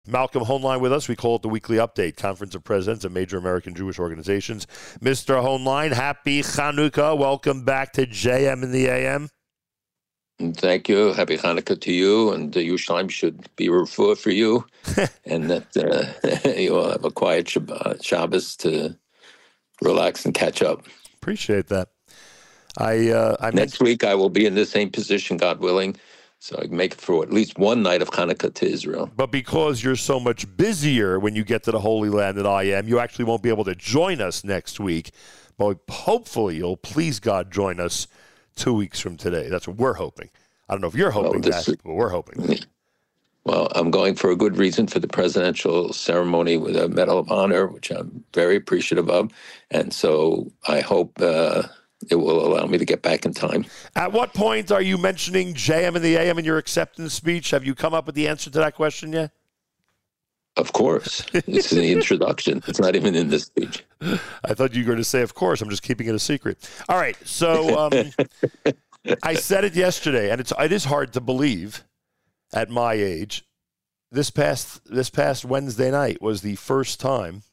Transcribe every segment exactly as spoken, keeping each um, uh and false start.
Malcolm Hoenlein with us. We call it the Weekly Update, Conference of Presidents of Major American Jewish Organizations. Mister Hoenlein, happy Chanukah. Welcome back to J M in the A M. Thank you. Happy Hanukkah to you, and uh, Yerushalayim should be refuah for you, and that uh, you will have a quiet Shabbat, Shabbos to relax and catch up. Appreciate that. I, uh, I Next mentioned- week I will be in the same position, God willing, so I can make it for at least one night of Hanukkah to Israel. But because you're so much busier when you get to the Holy Land than I am, you actually won't be able to join us next week. But hopefully you'll, please God, join us two weeks from today. That's what we're hoping. I don't know if you're hoping well, that, is, but we're hoping. Well, I'm going for a good reason for the presidential ceremony with a Medal of Honor, which I'm very appreciative of. And so I hope uh, it will allow me to get back in time. At what point are you mentioning J M and the A M in your acceptance speech? Have you come up with the answer to that question yet? Of course. It's in the introduction. It's not even in this speech. I thought you were going to say, of course. I'm just keeping it a secret. All right. So um, I said it yesterday, and it's it is hard to believe at my age. This past this past Wednesday night was the first time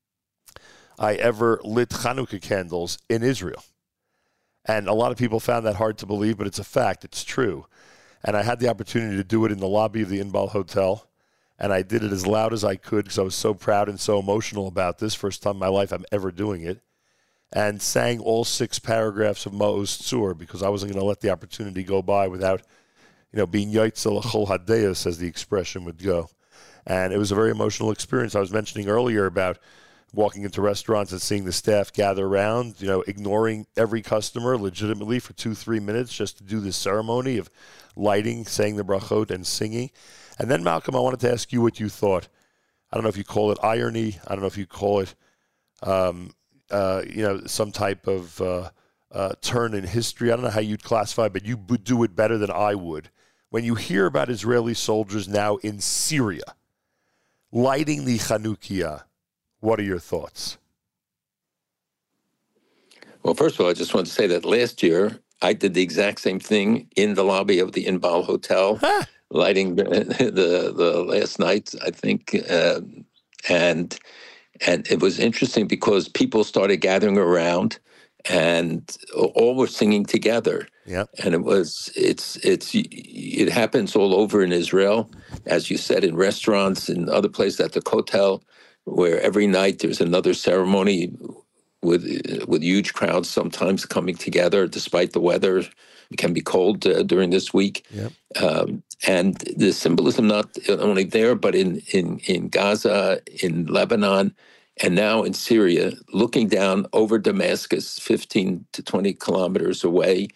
I ever lit Chanukah candles in Israel. And a lot of people found that hard to believe, but it's a fact. It's true. And I had the opportunity to do it in the lobby of the Inbal Hotel. And I did it as loud as I could because I was so proud and so emotional about this. First time in my life I'm ever doing it. And sang all six paragraphs of Ma'oz Tzur because I wasn't going to let the opportunity go by without, you know, being Yaitzel Chol Hadeus, as the expression would go. And it was a very emotional experience. I was mentioning earlier about walking into restaurants and seeing the staff gather around, you know, ignoring every customer legitimately for two, three minutes just to do this ceremony of lighting, saying the brachot, and singing. And then, Malcolm, I wanted to ask you what you thought. I don't know if you call it irony. I don't know if you call it, um, uh, you know, some type of uh, uh, turn in history. I don't know how you'd classify it, but you would do it better than I would. When you hear about Israeli soldiers now in Syria lighting the Chanukiah, what are your thoughts? Well, first of all, I just want to say that last year I did the exact same thing in the lobby of the Inbal Hotel. Huh? Lighting the, the the last night, I think, uh, and and it was interesting because people started gathering around, and all were singing together. Yeah, and it was it's it's it happens all over in Israel, as you said, in restaurants, in other places, at the Kotel, where every night there's another ceremony with with huge crowds sometimes coming together, despite the weather. It can be cold uh, during this week. Yep. Um, and the symbolism not only there, but in, in, in Gaza, in Lebanon, and now in Syria, looking down over Damascus, fifteen to twenty kilometers away,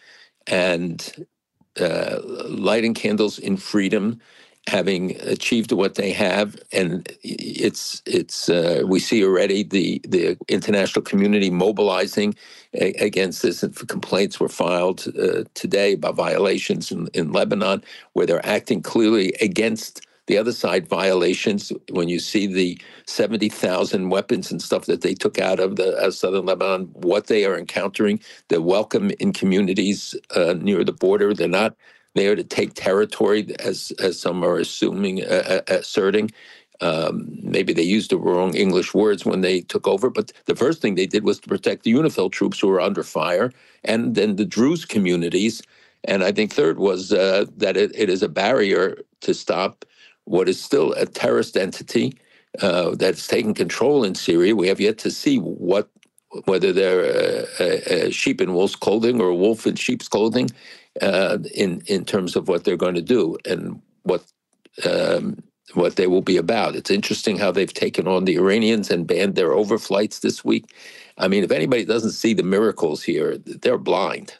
and uh, lighting candles in freedom, having achieved what they have. And it's it's uh, we see already the, the international community mobilizing a, against this. And complaints were filed uh, today about violations in, in Lebanon, where they're acting clearly against the other side violations. When you see the seventy thousand weapons and stuff that they took out of the uh, southern Lebanon, what they are encountering, they're welcome in communities uh, near the border. They're not there to take territory, as as some are assuming, uh, asserting. Um, maybe they used the wrong English words when they took over, but the first thing they did was to protect the UNIFIL troops who were under fire, and then the Druze communities. And I think third was uh, that it, it is a barrier to stop what is still a terrorist entity uh, that's taking control in Syria. We have yet to see what whether they're a, a, a sheep in wolf's clothing or a wolf in sheep's clothing. Uh, in in terms of what they're going to do and what um, what they will be about. It's interesting how they've taken on the Iranians and banned their overflights this week. I mean, if anybody doesn't see the miracles here, they're blind.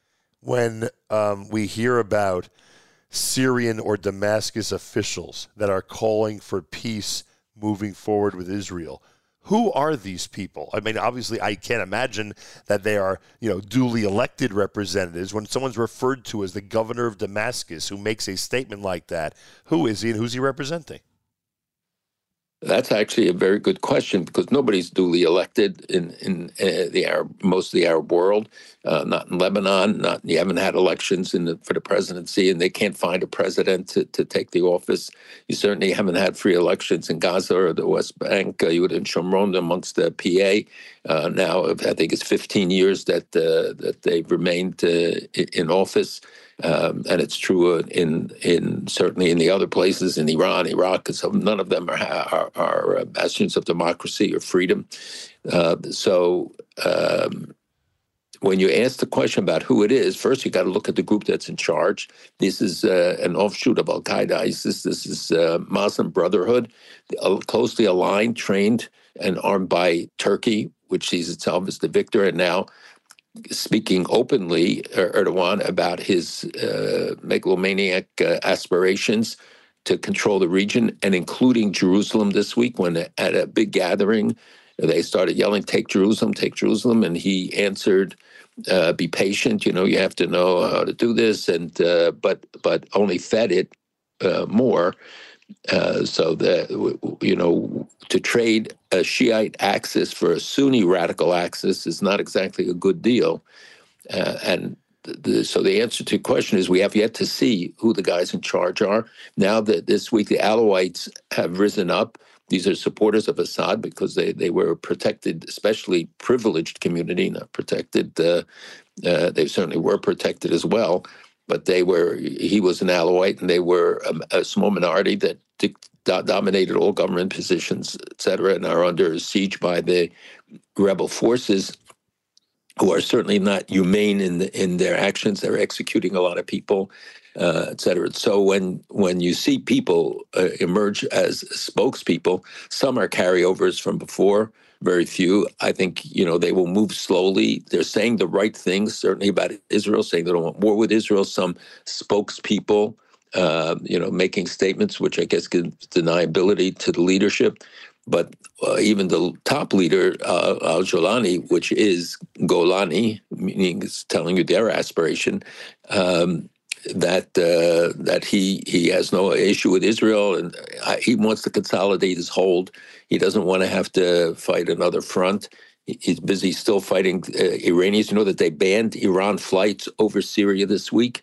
When um, we hear about Syrian or Damascus officials that are calling for peace moving forward with Israel, who are these people? I mean, obviously, I can't imagine that they are, you know, duly elected representatives. When someone's referred to as the governor of Damascus who makes a statement like that, who is he and who's he representing? That's actually a very good question because nobody's duly elected in in uh, the Arab, most of the Arab world. Uh, not in Lebanon. Not you haven't had elections in the, for the presidency, and they can't find a president to, to take the office. You certainly haven't had free elections in Gaza or the West Bank. Uh, you would in Shomron amongst the P A. Uh, now I think it's fifteen years that uh, that they've remained uh, in office. Um, and it's true in in certainly in the other places in Iran, Iraq, because none of them are are, are bastions of democracy or freedom. Uh, so um, when you ask the question about who it is, first you got to look at the group that's in charge. This is uh, an offshoot of Al Qaeda, ISIS. This is uh, Muslim Brotherhood, uh, closely aligned, trained, and armed by Turkey, which sees itself as the victor, and now speaking openly, Erdogan, about his uh, megalomaniac uh, aspirations to control the region, and including Jerusalem this week, when at a big gathering, they started yelling, "Take Jerusalem, take Jerusalem," and he answered, uh, "Be patient. You know, you have to know how to do this," and uh, but but only fed it uh, more. Uh, so that, you know, to trade a Shiite axis for a Sunni radical axis is not exactly a good deal. Uh, and the, so the answer to the question is we have yet to see who the guys in charge are. Now that this week the Alawites have risen up, these are supporters of Assad because they, they were protected, especially privileged community, not protected. Uh, uh, they certainly were protected as well. But they were, he was an Alawite, and they were a, a small minority that d- dominated all government positions, et cetera, and are under siege by the rebel forces, who are certainly not humane in the, in their actions. They're executing a lot of people, uh, et cetera. So when when you see people uh, emerge as spokespeople, some are carryovers from before. Very few. I think, you know, they will move slowly. They're saying the right things, certainly about Israel, saying they don't want war with Israel. Some spokespeople, uh, you know, making statements which I guess give deniability to the leadership. But uh, even the top leader, uh, Al-Jolani, which is Golani, meaning it's telling you their aspiration, um, that uh, that he he has no issue with Israel, and he wants to consolidate his hold. He doesn't want to have to fight another front. He's busy still fighting uh, Iranians. You know that they banned Iran flights over Syria this week,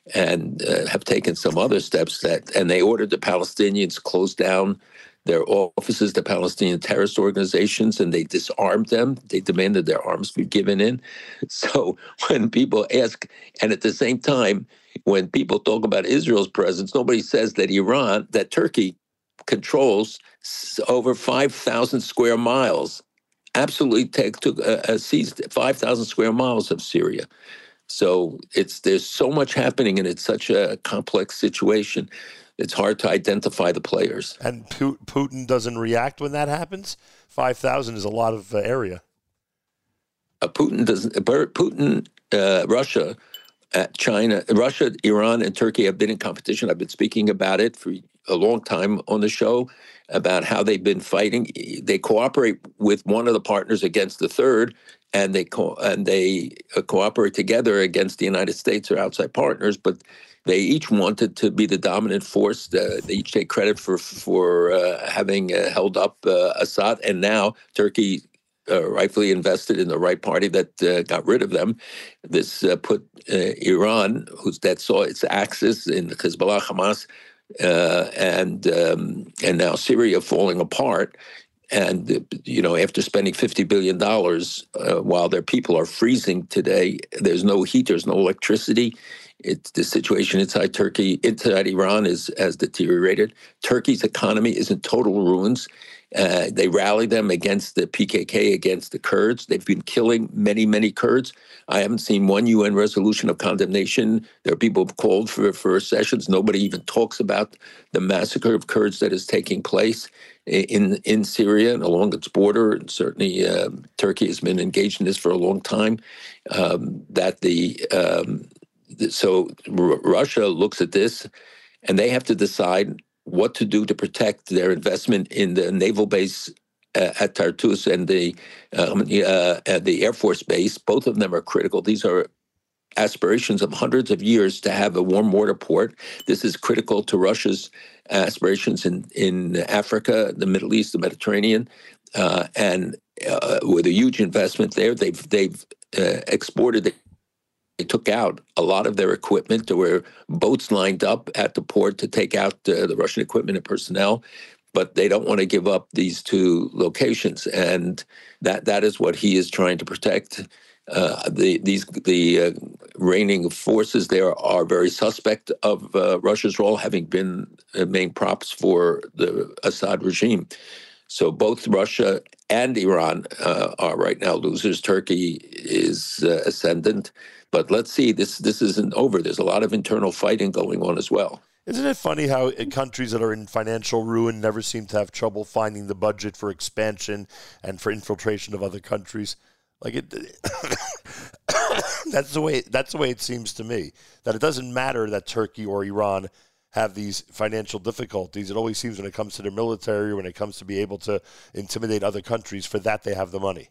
and uh, have taken some other steps that, and they ordered the Palestinians close down their offices, the Palestinian terrorist organizations, and they disarmed them. They demanded their arms be given in. So when people ask, and at the same time, when people talk about Israel's presence, nobody says that Iran, that Turkey controls over five thousand square miles, absolutely take, took, uh, seized five thousand square miles of Syria. So it's there's so much happening, and it's such a complex situation. It's hard to identify the players. And Putin doesn't react when that happens? five thousand is a lot of uh, area. Uh, Putin doesn't. Putin, uh, Russia, uh, China, Russia, Iran, and Turkey have been in competition. I've been speaking about it for a long time on the show, about how they've been fighting. They cooperate with one of the partners against the third, and they co- and they uh, cooperate together against the United States or outside partners, but they each wanted to be the dominant force. Uh, they each take credit for for uh, having uh, held up uh, Assad, and now Turkey uh, rightfully invested in the right party that uh, got rid of them. This uh, put uh, Iran, who's that saw its axis in Hezbollah, Hamas, uh, and um, and now Syria falling apart. And, you know, after spending fifty billion dollars uh, while their people are freezing today, there's no heat, there's no electricity. It's the situation inside Turkey, inside Iran is has deteriorated. Turkey's economy is in total ruins. Uh, they rallied them against the P K K, against the Kurds. They've been killing many, many Kurds. I haven't seen one U N resolution of condemnation. There are people who've called for, for sessions. Nobody even talks about the massacre of Kurds that is taking place in in Syria and along its border. And certainly uh, Turkey has been engaged in this for a long time. Um, that the um, so R- Russia looks at this, and they have to decide what to do to protect their investment in the naval base uh, at Tartus and the um, uh, at the Air Force base. Both of them are critical. These are aspirations of hundreds of years to have a warm water port. This is critical to Russia's aspirations in, in Africa, the Middle East, the Mediterranean, uh, and uh, with a huge investment there, they've they've uh, exported. The, they took out a lot of their equipment. There were boats lined up at the port to take out uh, the Russian equipment and personnel, but they don't want to give up these two locations, and that that is what he is trying to protect. Uh, the these the uh, reigning forces there are very suspect of uh, Russia's role, having been uh, main props for the Assad regime. So both Russia and Iran uh, are right now losers. Turkey is uh, ascendant, but let's see. This this isn't over. There's a lot of internal fighting going on as well. Isn't it funny how countries that are in financial ruin never seem to have trouble finding the budget for expansion and for infiltration of other countries? Like it, that's the way. That's the way it seems to me. That it doesn't matter that Turkey or Iran have these financial difficulties. It always seems when it comes to their military, when it comes to be able to intimidate other countries, for that they have the money.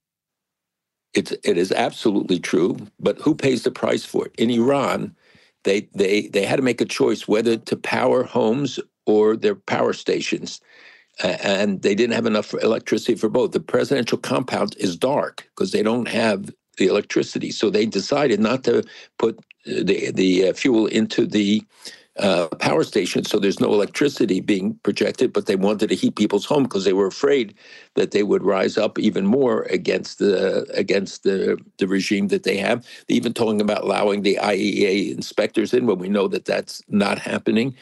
It's it is absolutely true. But who pays the price for it? In Iran, they they they had to make a choice whether to power homes or their power stations. Uh, and they didn't have enough electricity for both. The presidential compound is dark because they don't have the electricity. So they decided not to put the the uh, fuel into the uh, power station. So there's no electricity being projected, but they wanted to heat people's home because they were afraid that they would rise up even more against the against the, the regime that they have. They're even talking about allowing the I A E A inspectors in when we know that that's not happening.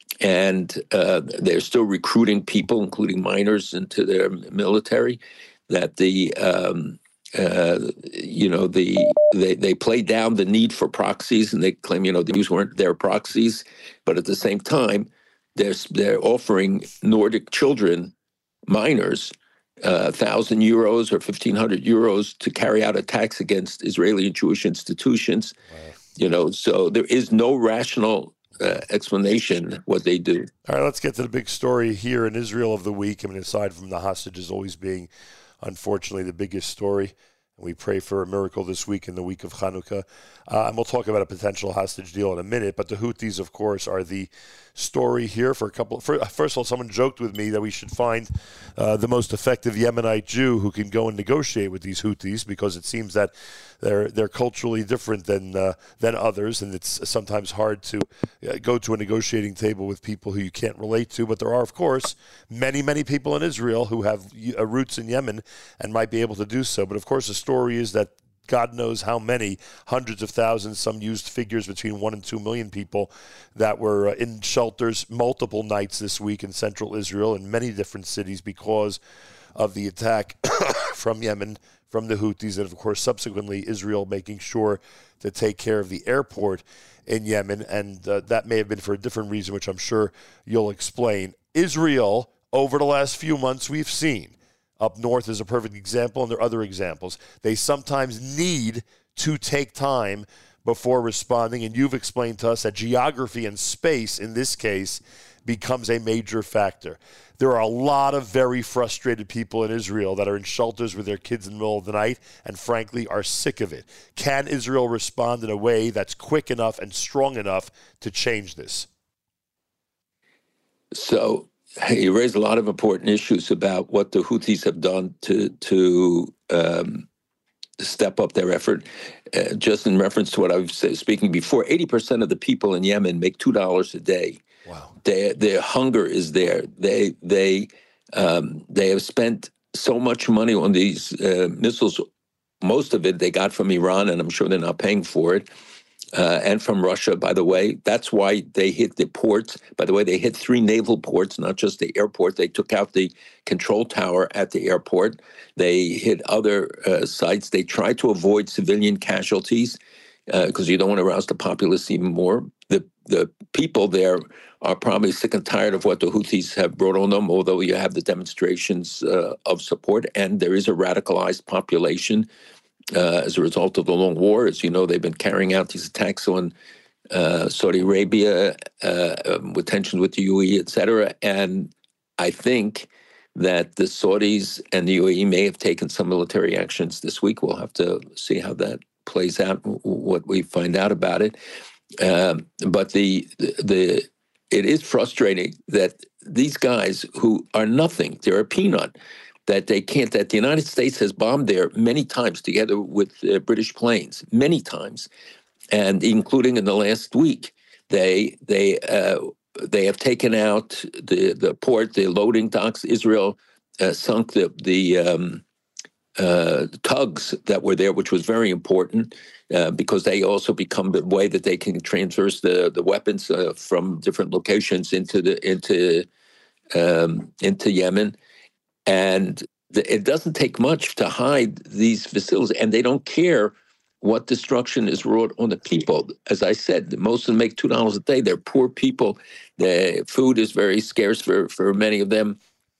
And uh, they're still recruiting people, including minors, into their military. That the um, uh, you know the they they play down the need for proxies, and they claim you know these weren't their proxies, but at the same time they're they're offering Nordic children, minors, uh, thousand euros or fifteen hundred euros to carry out attacks against Israeli and Jewish institutions. Wow. You know, so there is no rational Uh, explanation what they do. All right, let's get to the big story here in Israel of the week. I mean, aside from the hostages always being, unfortunately, the biggest story, and we pray for a miracle this week in the week of Hanukkah. Uh, and we'll talk about a potential hostage deal in a minute. But the Houthis, of course, are the story here for a couple. For, first of all, someone joked with me that we should find uh, the most effective Yemenite Jew who can go and negotiate with these Houthis, because it seems that they're they're culturally different than uh, than others, and it's sometimes hard to uh, go to a negotiating table with people who you can't relate to. But there are, of course, many many people in Israel who have uh, roots in Yemen and might be able to do so. But of course, the story is that God knows how many hundreds of thousands, some used figures between one and two million people that were uh, in shelters multiple nights this week in central Israel in many different cities because of the attack from Yemen, from the Houthis, and of course subsequently Israel making sure to take care of the airport in Yemen, and uh, that may have been for a different reason, which I'm sure you'll explain. Israel, over the last few months, we've seen, up north is a perfect example, and there are other examples, they sometimes need to take time before responding, and you've explained to us that geography and space, in this case, becomes a major factor. There are a lot of very frustrated people in Israel that are in shelters with their kids in the middle of the night and, frankly, are sick of it. Can Israel respond in a way that's quick enough and strong enough to change this? So you raised a lot of important issues about what the Houthis have done to to um, step up their effort. Uh, just in reference to what I was speaking before, eighty percent of the people in Yemen make two dollars a day. Wow. Their their hunger is there. They they um, they have spent so much money on these uh, missiles. Most of it they got from Iran, and I'm sure they're not paying for it. Uh, and from Russia, by the way. That's why they hit the ports. By the way, they hit three naval ports, not just the airport. They took out the control tower at the airport. They hit other uh, sites. They tried to avoid civilian casualties because uh, you don't want to arouse the populace even more. The the people there are probably sick and tired of what the Houthis have brought on them, although you have the demonstrations uh, of support, and there is a radicalized population uh, as a result of the long war. As you know, they've been carrying out these attacks on uh, Saudi Arabia uh, um, with tensions with the U A E, et cetera. And I think that the Saudis and the U A E may have taken some military actions this week. We'll have to see how that plays out, what we find out about it. Um, but the, the the it is frustrating that these guys who are nothing, they're a peanut, that they can't, that the United States has bombed there many times together with uh, British planes, many times, and including in the last week. They they uh, they have taken out the, the port, the loading docks. Israel uh, sunk the, the um, uh, tugs that were there, which was very important uh, because they also become the way that they can transverse the the weapons uh, from different locations into the into um, into Yemen, and the, it doesn't take much to hide these facilities, and they don't care what destruction is wrought on the people. As I said, most of them make two dollars a day. They're poor people. The food is very scarce for for many of them.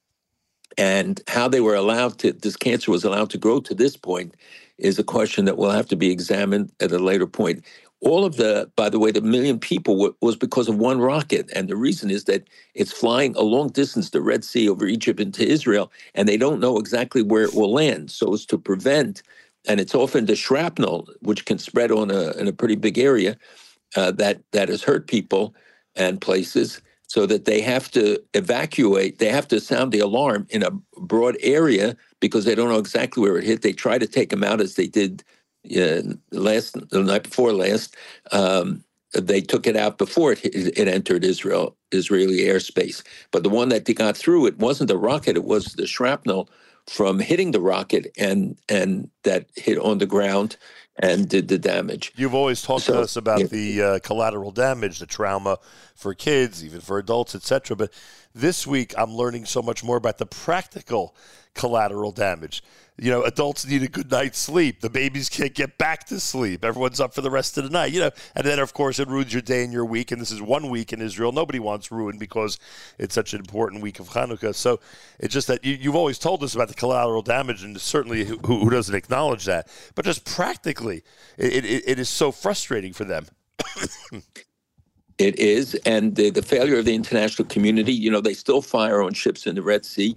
And how they were allowed to, this cancer was allowed to grow to this point is a question that will have to be examined at a later point. All of the, by the way, the million people w- was because of one rocket. And the reason is that it's flying a long distance, the Red Sea over Egypt into Israel, and they don't know exactly where it will land. So as to prevent, and it's often the shrapnel, which can spread on a, in a pretty big area, uh, that, that has hurt people and places, so that they have to evacuate, they have to sound the alarm in a broad area because they don't know exactly where it hit. They try to take them out as they did uh, last, the night before last. Um, they took it out before it, it entered Israel, Israeli airspace. But the one that they got through, it wasn't the rocket, it was the shrapnel from hitting the rocket and and that hit on the ground and did the damage. You've always talked so, to us about yeah. the uh, collateral damage, the trauma for kids, even for adults, et cetera. But this week, I'm learning so much more about the practical collateral damage. You know, adults need a good night's sleep. The babies can't get back to sleep. Everyone's up for the rest of the night. You know, and then, of course, it ruins your day and your week. And this is one week in Israel. Nobody wants ruined because it's such an important week of Hanukkah. So it's just that you, you've always told us about the collateral damage, and certainly who, who doesn't acknowledge that. But just practically, it, it, it is so frustrating for them. It is, and the, the failure of the international community, you know, they still fire on ships in the Red Sea.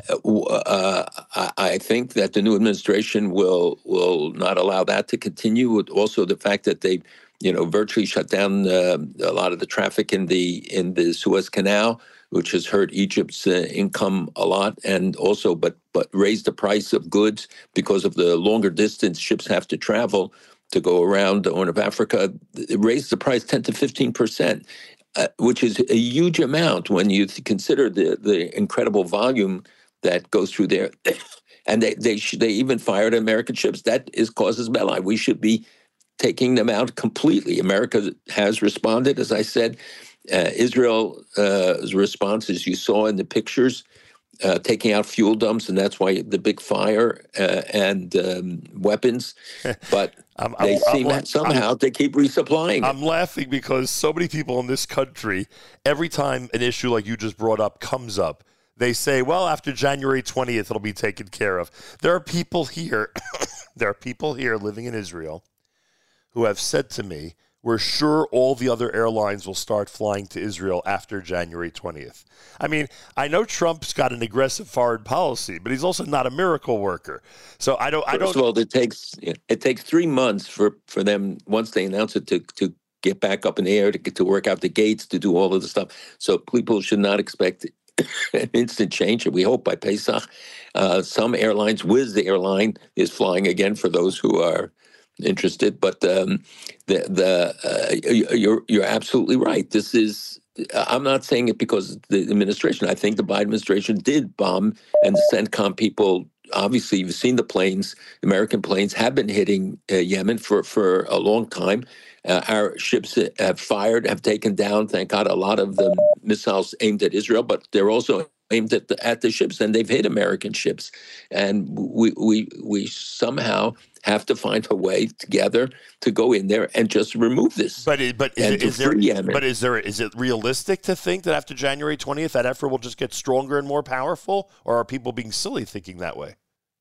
Uh, I, I think that the new administration will will not allow that to continue. Also, the fact that they, you know, virtually shut down uh, a lot of the traffic in the in the Suez Canal, which has hurt Egypt's uh, income a lot, and also, but but raised the price of goods because of the longer distance ships have to travel to go around the Horn of Africa. It raised the price ten to fifteen percent, uh, which is a huge amount when you consider the, the incredible volume that goes through there. And they they, sh- they even fired American ships. That is causes belli. We should be taking them out completely. America has responded, as I said. Uh, Israel's uh, response, as you saw in the pictures, Uh, taking out fuel dumps, and that's why the big fire uh, and um, weapons. But I'm, they I'm, seem I'm, that somehow I'm, they keep resupplying it. I'm laughing because so many people in this country, every time an issue like you just brought up comes up, they say, well, after January twentieth, it'll be taken care of. There are people here, there are people here living in Israel who have said to me, we're sure all the other airlines will start flying to Israel after January twentieth. I mean, I know Trump's got an aggressive foreign policy, but he's also not a miracle worker. So I don't. I don't. First of all, it takes it takes three months for, for them once they announce it to to get back up in the air to get to work out the gates to do all of the stuff. So people should not expect an instant change. And we hope by Pesach, uh, some airlines, Wizz Airline is flying again for those who are interested, but um, the the uh, you're you're absolutely right. This is I'm not saying it because the administration. I think the Biden administration did bomb and the CENTCOM people. Obviously, you've seen the planes. American planes have been hitting uh, Yemen for for a long time. Uh, our ships have fired, have taken down. Thank God, a lot of the missiles aimed at Israel, but they're also aimed at the at the ships, and they've hit American ships. And we we we somehow have to find a way together to go in there and just remove this. But it, but is, it, is there Yemen. but is there is it realistic to think that after January twentieth that effort will just get stronger and more powerful, or are people being silly thinking that way?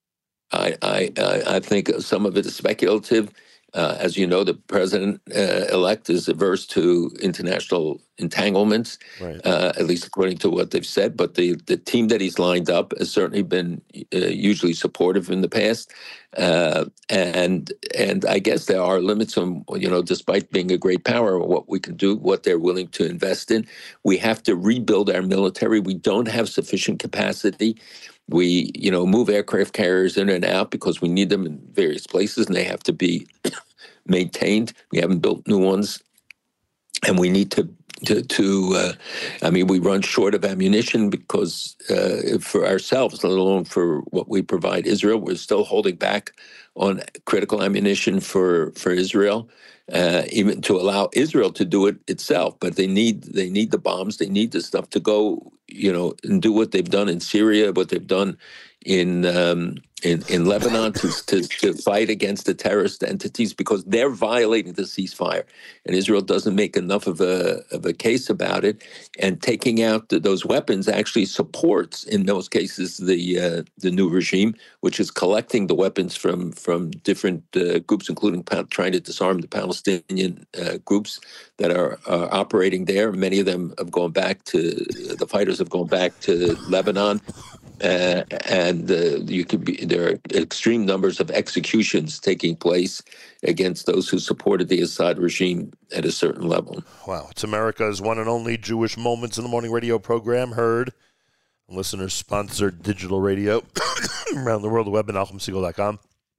I I I think some of it is speculative. Uh, as you know, the president uh, elect is averse to international entanglements, right. uh, at least according to what they've said. But the, the team that he's lined up has certainly been uh, usually supportive in the past. Uh, and and I guess there are limits on, you know, despite being a great power, what we can do, what they're willing to invest in. We have to rebuild our military. We don't have sufficient capacity. We, you know, move aircraft carriers in and out because we need them in various places, and they have to be maintained. We haven't built new ones, and we need to to, to uh, I mean, we run short of ammunition because uh, for ourselves, let alone for what we provide Israel, we're still holding back on critical ammunition for for Israel, uh, even to allow Israel to do it itself. But they need they need the bombs, they need the stuff to go, you know, and do what they've done in Syria, what they've done in um, in, in Lebanon to, to to fight against the terrorist entities, because they're violating the ceasefire, and Israel doesn't make enough of a of a case about it. And taking out the, those weapons actually supports, in those cases, the uh, the new regime, which is collecting the weapons from from different uh, groups, including pa- trying to disarm the Palestinian uh, groups that are uh, operating there. Many of them have gone back to the fighters have gone back to Lebanon. Uh, and uh, you could be there are extreme numbers of executions taking place against those who supported the Assad regime at a certain level. Wow. It's America's one and only Jewish Moments in the Morning radio program, heard on listener-sponsored digital radio around the world, the web at Nachum Segal dot com.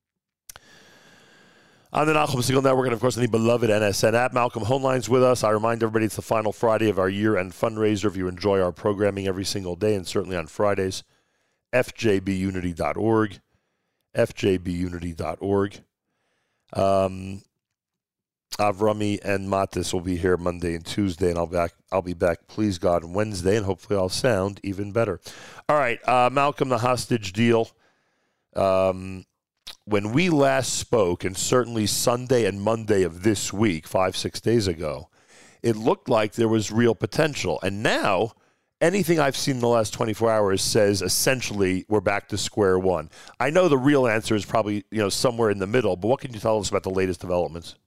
On the Nachum Segal Network, and of course, on the beloved N S N app. Malcolm Hoenlein's with us. I remind everybody it's the final Friday of our year-end fundraiser. If you enjoy our programming every single day, and certainly on Fridays, F J B unity dot org, F J B unity dot org. Um, Avrami and Matis will be here Monday and Tuesday, and I'll back. I'll be back, please God, on Wednesday, and hopefully I'll sound even better. All right, uh, Malcolm, the hostage deal. Um, when we last spoke, and certainly Sunday and Monday of this week, five, six days ago, it looked like there was real potential, and now anything I've seen in the last twenty-four hours says essentially we're back to square one. I know the real answer is probably, you know, somewhere in the middle, but what can you tell us about the latest developments?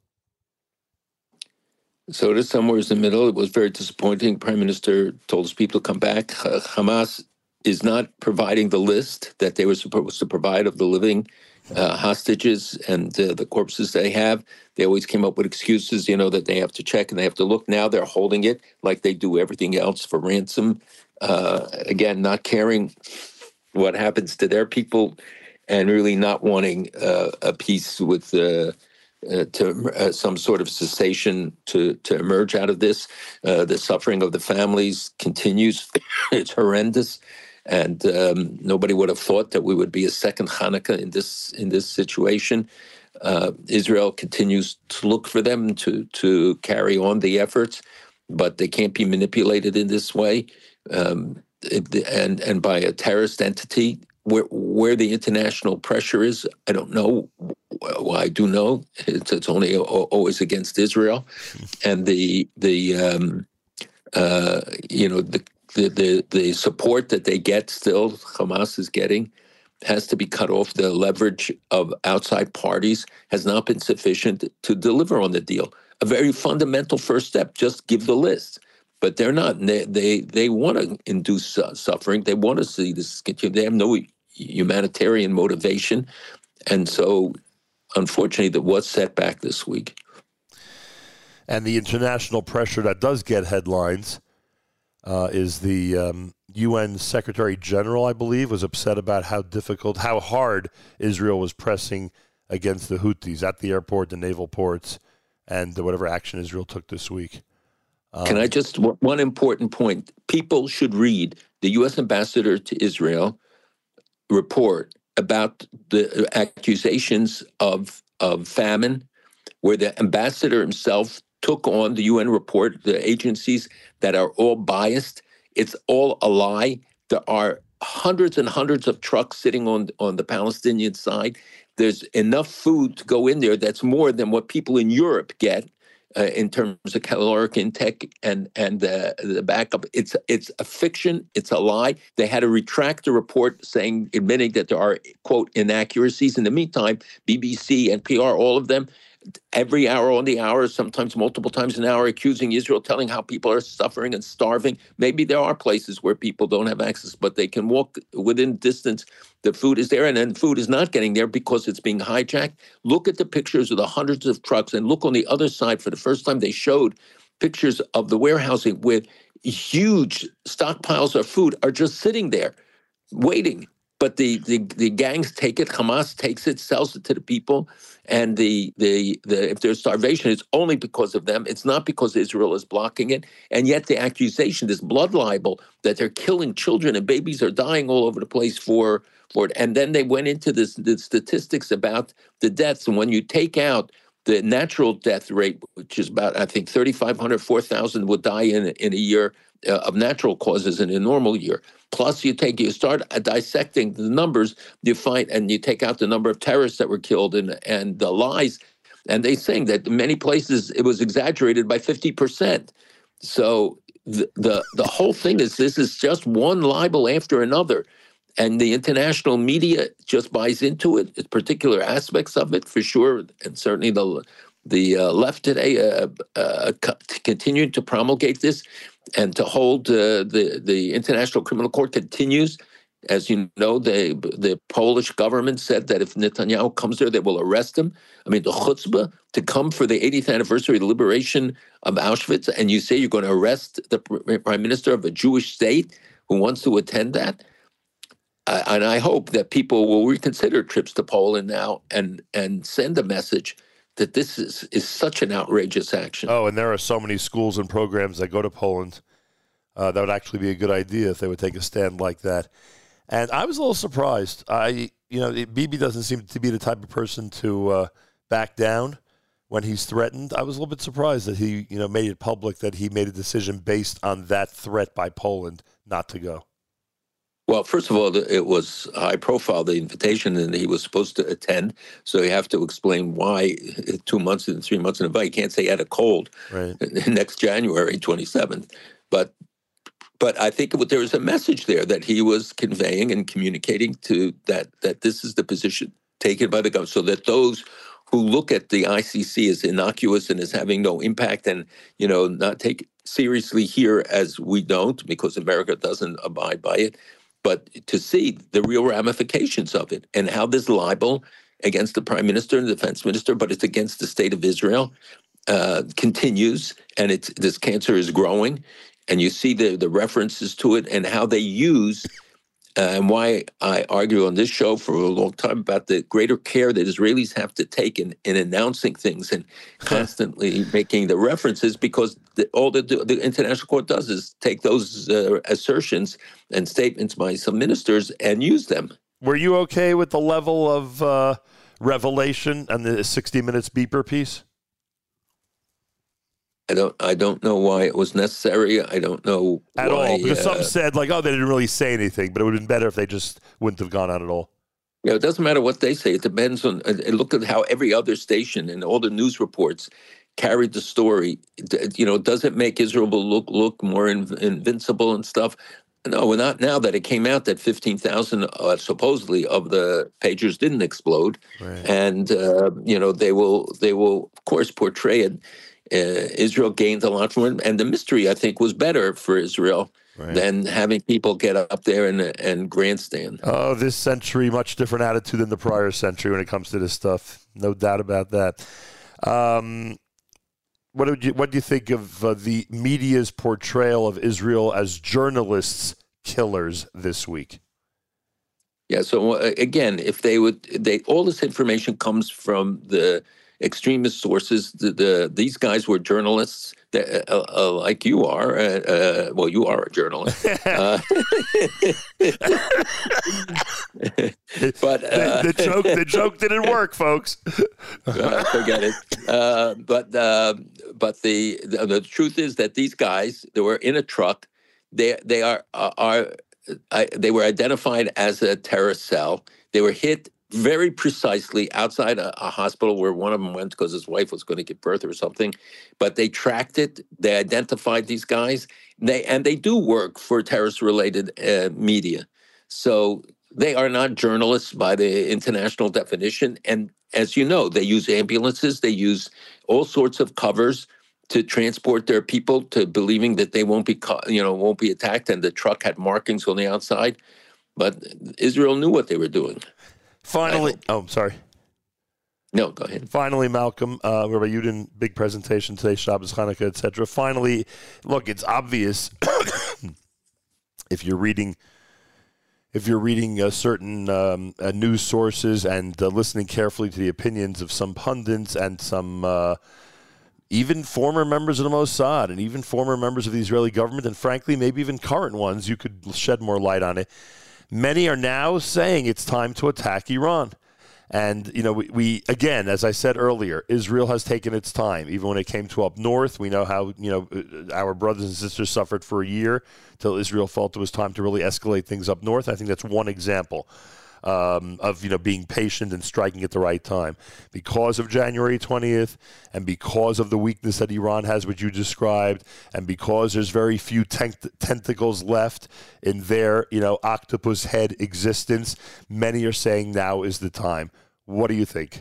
So it is somewhere in the middle. It was very disappointing. Prime Minister told his people to come back. Hamas is not providing the list that they were supposed to provide of the living uh, hostages and uh, the corpses they have. They always came up with excuses, you know, that they have to check and they have to look. Now they're holding it like they do everything else for ransom. Uh, again, not caring what happens to their people and really not wanting uh, a peace with uh, uh, to uh, some sort of cessation to, to emerge out of this. Uh, the suffering of the families continues. It's horrendous. And um, nobody would have thought that we would be a second Hanukkah in this in this situation. Uh, Israel continues to look for them to to carry on the efforts, but they can't be manipulated in this way, um, it, and and by a terrorist entity. Where where the international pressure is, I don't know. Well, I do know it's, it's only always against Israel, and the the um, uh, you know the. The, the the support that they get still, Hamas is getting, has to be cut off. The leverage of outside parties has not been sufficient to deliver on the deal. A very fundamental first step, just give the list. But they're not. They they, they want to induce uh, suffering. They want to see this continue. They have no humanitarian motivation. And so, unfortunately, that was set back this week. And the international pressure that does get headlines Uh, is the um, U N Secretary General, I believe, was upset about how difficult, how hard Israel was pressing against the Houthis at the airport, the naval ports, and whatever action Israel took this week. Um, Can I just, one important point. People should read the U S ambassador to Israel report about the accusations of, of famine, where the ambassador himself took on the U N report, the agencies that are all biased. It's all a lie. There are hundreds and hundreds of trucks sitting on, on the Palestinian side. There's enough food to go in there that's more than what people in Europe get uh, in terms of caloric intake and, and uh, the backup. It's it's a fiction. It's a lie. They had to retract the report saying, admitting that there are, quote, inaccuracies. In the meantime, B B C, N P R, all of them, every hour on the hour, sometimes multiple times an hour, accusing Israel, telling how people are suffering and starving. Maybe there are places where people don't have access, but they can walk within distance. The food is there, and then food is not getting there because it's being hijacked. Look at the pictures of the hundreds of trucks, and look on the other side. For the first time, they showed pictures of the warehousing with huge stockpiles of food are just sitting there waiting. But the, the, the gangs take it, Hamas takes it, sells it to the people, and the, the the if there's starvation, it's only because of them. It's not because Israel is blocking it. And yet the accusation, this blood libel, that they're killing children and babies are dying all over the place for, for it. And then they went into this, the statistics about the deaths. And when you take out the natural death rate, which is about, I think, thirty-five hundred, four thousand would die in, in a year uh, of natural causes in a normal year. Plus, you take you start dissecting the numbers, you find, and you take out the number of terrorists that were killed and and the lies, and they saying that in many places it was exaggerated by fifty percent. So the, the the whole thing is this is just one libel after another, and the international media just buys into it, particular aspects of it for sure, and certainly the the uh, left today uh, uh, continue to promulgate this. And to hold uh, the the International Criminal Court continues. As you know, the the Polish government said that if Netanyahu comes there, they will arrest him. I mean, the chutzpah to come for the eightieth anniversary of the liberation of Auschwitz, and you say you're going to arrest the prime minister of a Jewish state who wants to attend that. Uh, and I hope that people will reconsider trips to Poland now and and send a message that this is, is such an outrageous action. Oh, and there are so many schools and programs that go to Poland. Uh, that would actually be a good idea if they would take a stand like that. And I was a little surprised. I, you know, Bibi doesn't seem to be the type of person to uh, back down when he's threatened. I was a little bit surprised that he, you know, made it public that he made a decision based on that threat by Poland not to go. Well, first of all, it was high profile, the invitation, and he was supposed to attend. So you have to explain why two months and three months in advance. You can't say he had a cold right. next January twenty-seventh. But but I think there was a message there that he was conveying and communicating to that that this is the position taken by the government, so that those who look at the I C C as innocuous and as having no impact and, you know, not take seriously here as we don't because America doesn't abide by it, but to see the real ramifications of it and how this libel against the prime minister and the defense minister, but it's against the state of Israel, uh, continues, and it's this cancer is growing, and you see the the references to it and how they use, uh, and why I argue on this show for a long time about the greater care that Israelis have to take in, in announcing things and constantly making the references, because the, all that the, the International Court does is take those uh, assertions and statements by some ministers and use them. Were you okay with the level of uh, revelation and the sixty minutes beeper piece? I don't. I don't know why it was necessary. I don't know at why, all. Because uh, some said like, "Oh, they didn't really say anything," but it would have been better if they just wouldn't have gone on at all. Yeah, it doesn't matter what they say. It depends on. Uh, look at how every other station and all the news reports carried the story. You know, does it make Israel look look more in, invincible and stuff? No, we're not. Now that it came out that fifteen thousand uh, supposedly of the pagers didn't explode, right. and uh, you know they will they will of course portray it. Uh, Israel gained a lot from it, and the mystery, I think, was better for Israel right. than having people get up there and and grandstand. Oh, this century, much different attitude than the prior century when it comes to this stuff. No doubt about that. Um, what would you what do you think of uh, the media's portrayal of Israel as journalists killers this week? Yeah. So uh, again, if they would, they all this information comes from the extremist sources. The, the these guys were journalists that, uh, uh, like you are. Uh, uh, well, you are a journalist. uh, but uh, the, the joke, the joke didn't work, folks. uh, forget it. Uh, but uh, but the, the the truth is that these guys, they were in a truck. They they are uh, are uh, they were identified as a terrorist cell. They were hit very precisely outside a, a hospital where one of them went because his wife was going to give birth or something. But they tracked it. They identified these guys. They and they do work for terrorist-related uh, media. So they are not journalists by the international definition. And as you know, they use ambulances, they use all sorts of covers to transport their people, to believing that they won't be caught, you know, won't be attacked, and the truck had markings on the outside. But Israel knew what they were doing. Finally, oh, I'm sorry. No, go ahead. Finally, Malcolm, uh, Rabbi Yudin, big presentation today, Shabbos, Hanukkah, et cetera. Finally, look, it's obvious if you're reading, if you're reading uh, certain um, uh, news sources and uh, listening carefully to the opinions of some pundits and some uh, even former members of the Mossad and even former members of the Israeli government, and frankly, maybe even current ones, you could shed more light on it. Many are now saying it's time to attack Iran. And, you know, we, we, again, as I said earlier, Israel has taken its time. Even when it came to up north, we know how, you know, our brothers and sisters suffered for a year till Israel felt it was time to really escalate things up north. I think that's one example um, of, you know, being patient and striking at the right time. Because of January twentieth and because of the weakness that Iran has, which you described, and because there's very few tent- tentacles left in their, you know, octopus head existence, many are saying now is the time. What do you think?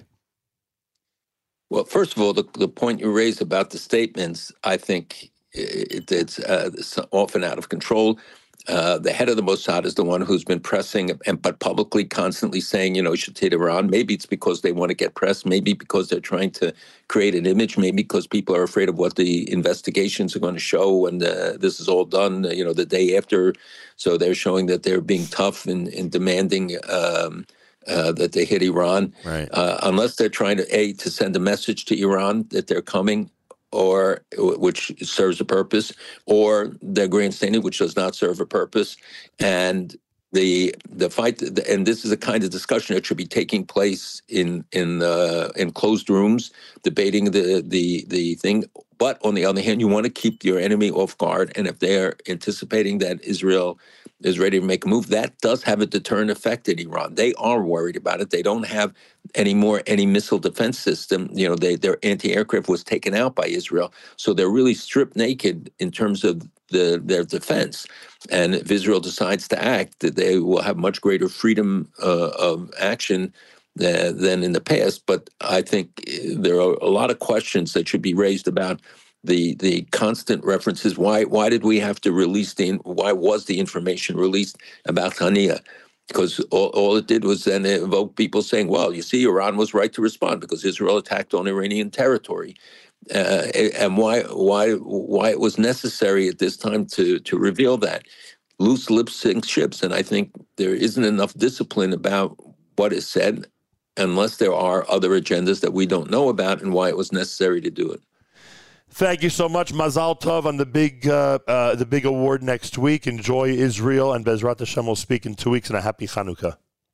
Well, first of all, the, the point you raised about the statements, I think it, it's uh, often out of control. Uh, the head of the Mossad is the one who's been pressing, and but publicly constantly saying, you know, you should hit Iran. Maybe it's because they want to get press. Maybe because they're trying to create an image. Maybe because people are afraid of what the investigations are going to show when uh, this is all done, you know, the day after. So they're showing that they're being tough and, and demanding um, uh, that they hit Iran. Right. Uh, unless they're trying to, A, to send a message to Iran that they're coming, or which serves a purpose, or the grandstanding, which does not serve a purpose. And the the fight, and this is a kind of discussion that should be taking place in in uh, in closed rooms, debating the the the thing. But on the other hand, you want to keep your enemy off guard, and if they're anticipating that Israel is ready to make a move, that does have a deterrent effect in Iran. They are worried about it. They don't have anymore any missile defense system. You know, they, their anti-aircraft was taken out by Israel, so they're really stripped naked in terms of the, their defense. And if Israel decides to act, that they will have much greater freedom uh, of action uh, than in the past. But I think there are a lot of questions that should be raised about the the constant references. Why why did we have to release the, why was the information released about Hania? Because all, all it did was then evoke people saying, well, you see, Iran was right to respond because Israel attacked on Iranian territory. Uh, and why why why it was necessary at this time to to reveal that. Loose lips sink ships, and I think there isn't enough discipline about what is said unless there are other agendas that we don't know about, and why it was necessary to do it. Thank you so much. Mazal Tov on the big uh, uh, the big award next week. Enjoy Israel, and Bezrat Hashem will speak in two weeks, and a happy Chanukah.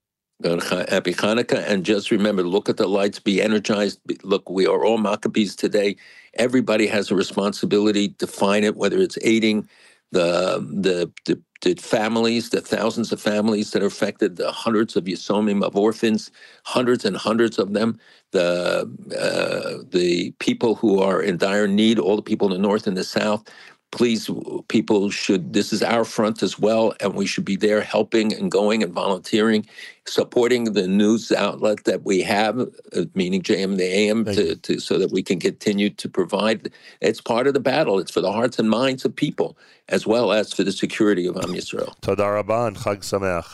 Happy Hanukkah, and just remember, look at the lights, be energized. Look, we are all Maccabees today. Everybody has a responsibility to find it, whether it's aiding the the, the the families, the thousands of families that are affected, the hundreds of Yisomim, of orphans, hundreds and hundreds of them, the uh, the people who are in dire need, all the people in the north and the south. Please, people should, this is our front as well, and we should be there helping and going and volunteering, supporting the news outlet that we have, uh, meaning J M, the A M, to, to, so that we can continue to provide. It's part of the battle. It's for the hearts and minds of people, as well as for the security of Am Yisrael. Toda Rabba and Chag Sameach.